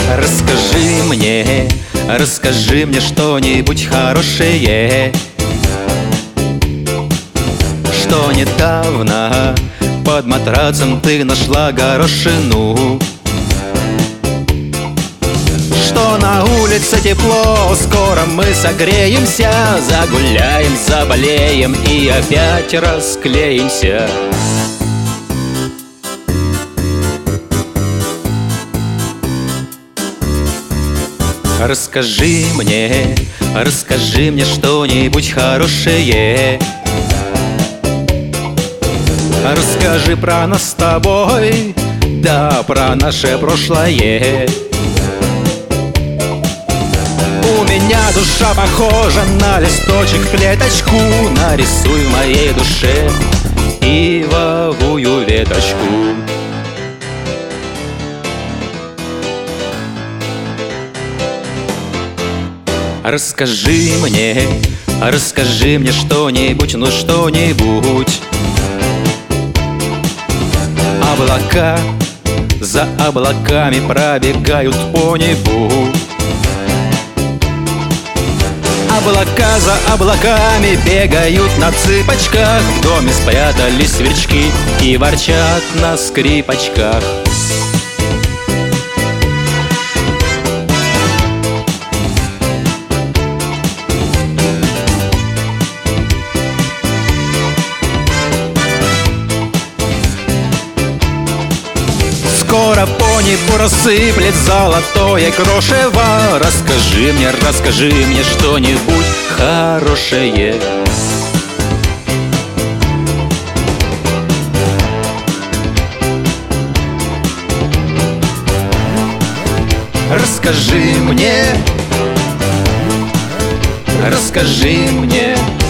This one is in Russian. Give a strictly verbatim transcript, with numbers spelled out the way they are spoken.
Расскажи мне, расскажи мне что-нибудь хорошее, что недавно под матрацем ты нашла горошину, что на улице тепло, скоро мы согреемся, загуляем, заболеем и опять расклеимся. Расскажи мне, расскажи мне что-нибудь хорошее. Расскажи про нас с тобой, да про наше прошлое. У меня душа похожа на листочек в клеточку. Нарисуй в моей душе ивовую веточку. Расскажи мне, расскажи мне что-нибудь, ну что-нибудь. Облака за облаками пробегают по небу. Облака за облаками бегают на цыпочках. В доме спрятались сверчки и ворчат на скрипочках. Скоро по небу рассыплет золотое крошево. Расскажи мне, расскажи мне что-нибудь хорошее. Расскажи мне, расскажи мне